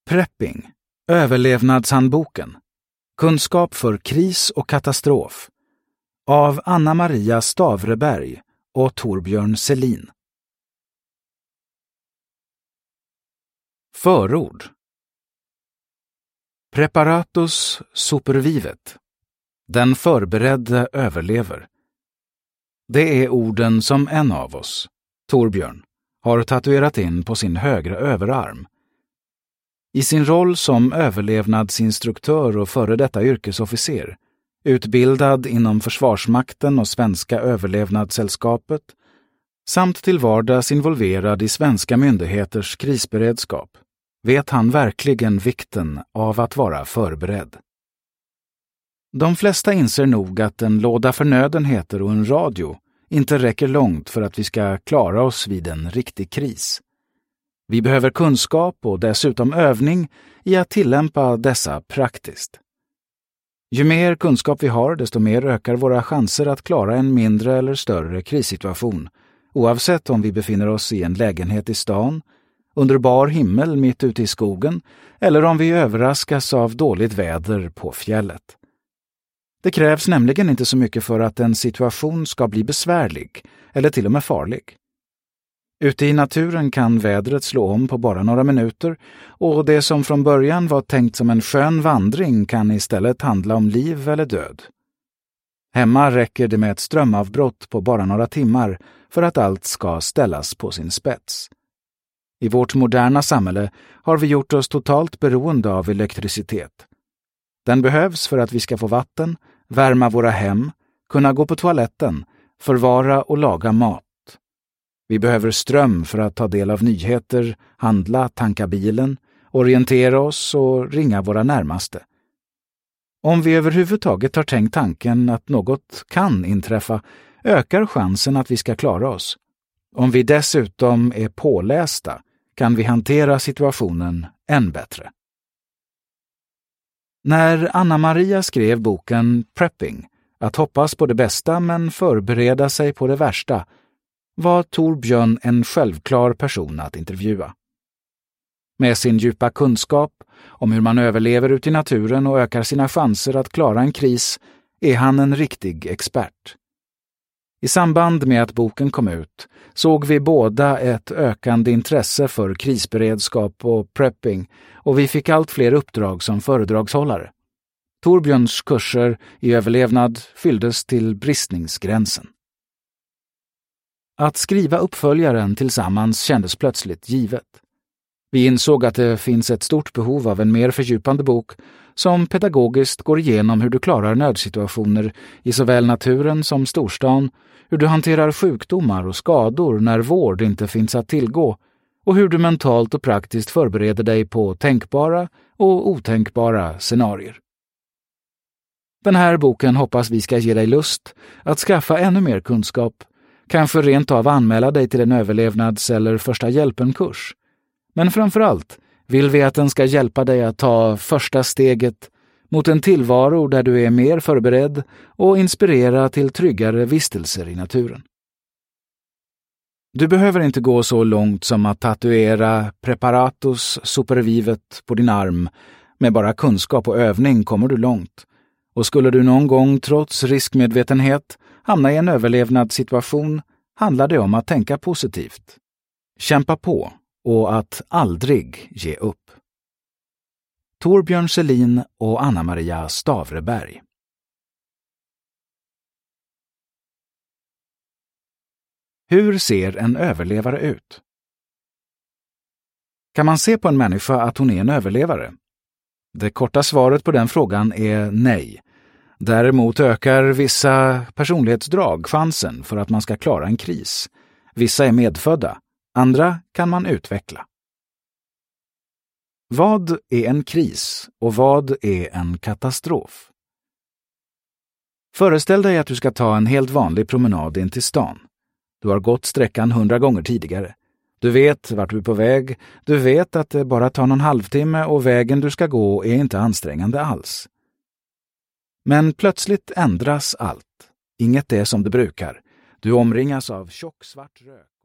Prepping, överlevnadshandboken. Kunskap för kris och katastrof. Av Anna-Maria Stavreberg och Torbjörn Selin. Förord. Preparatus supervivet. Den förberedde överlever. Det är orden som en av oss, Torbjörn, har tatuerat in på sin högra överarm. I sin roll som överlevnadsinstruktör och före detta yrkesofficer, utbildad inom Försvarsmakten och Svenska överlevnadssällskapet, samt till vardags involverad i svenska myndigheters krisberedskap, vet han verkligen vikten av att vara förberedd. De flesta inser nog att en låda förnödenheter och en radio inte räcker långt för att vi ska klara oss vid en riktig kris. Vi behöver kunskap och dessutom övning i att tillämpa dessa praktiskt. Ju mer kunskap vi har, desto mer ökar våra chanser att klara en mindre eller större krissituation, oavsett om vi befinner oss i en lägenhet i stan, under bar himmel mitt ute i skogen eller om vi överraskas av dåligt väder på fjället. Det krävs nämligen inte så mycket för att en situation ska bli besvärlig eller till och med farlig. Ute i naturen kan vädret slå om på bara några minuter och det som från början var tänkt som en skön vandring kan istället handla om liv eller död. Hemma räcker det med ett strömavbrott på bara några timmar för att allt ska ställas på sin spets. I vårt moderna samhälle har vi gjort oss totalt beroende av elektricitet. Den behövs för att vi ska få vatten, värma våra hem, kunna gå på toaletten, förvara och laga mat. Vi behöver ström för att ta del av nyheter, handla, tanka bilen, orientera oss och ringa våra närmaste. Om vi överhuvudtaget har tänkt tanken att något kan inträffa, ökar chansen att vi ska klara oss. Om vi dessutom är pålästa kan vi hantera situationen än bättre. När Anna-Maria skrev boken Prepping, att hoppas på det bästa men förbereda sig på det värsta, var Torbjörn en självklar person att intervjua. Med sin djupa kunskap om hur man överlever ute i naturen och ökar sina chanser att klara en kris är han en riktig expert. I samband med att boken kom ut såg vi båda ett ökande intresse för krisberedskap och prepping och vi fick allt fler uppdrag som föredragshållare. Torbjörns kurser i överlevnad fylldes till bristningsgränsen. Att skriva uppföljaren tillsammans kändes plötsligt givet. Vi insåg att det finns ett stort behov av en mer fördjupande bok som pedagogiskt går igenom hur du klarar nödsituationer i såväl naturen som storstan, hur du hanterar sjukdomar och skador när vård inte finns att tillgå och hur du mentalt och praktiskt förbereder dig på tänkbara och otänkbara scenarier. Den här boken hoppas vi ska ge dig lust att skaffa ännu mer kunskap, kanske rent av anmäla dig till en överlevnads- eller första hjälpen-kurs. Men framförallt vill vi att den ska hjälpa dig att ta första steget mot en tillvaro där du är mer förberedd och inspirera till tryggare vistelser i naturen. Du behöver inte gå så långt som att tatuera Preparatus supervivet på din arm. Med bara kunskap och övning kommer du långt. Och skulle du någon gång trots riskmedvetenhet hamna i en överlevnadssituation handlar det om att tänka positivt. Kämpa på och att aldrig ge upp. Torbjörn Selin och Anna-Maria Stavreberg. Hur ser en överlevare ut? Kan man se på en människa att hon är en överlevare? Det korta svaret på den frågan är nej. Däremot ökar vissa personlighetsdrag chansen för att man ska klara en kris. Vissa är medfödda, andra kan man utveckla. Vad är en kris och vad är en katastrof? Föreställ dig att du ska ta en helt vanlig promenad in till stan. Du har gått sträckan 100 gånger tidigare. Du vet vart du är på väg, du vet att det bara tar någon halvtimme och vägen du ska gå är inte ansträngande alls. Men plötsligt ändras allt. Inget är som det brukar. Du omringas av tjock svart rök.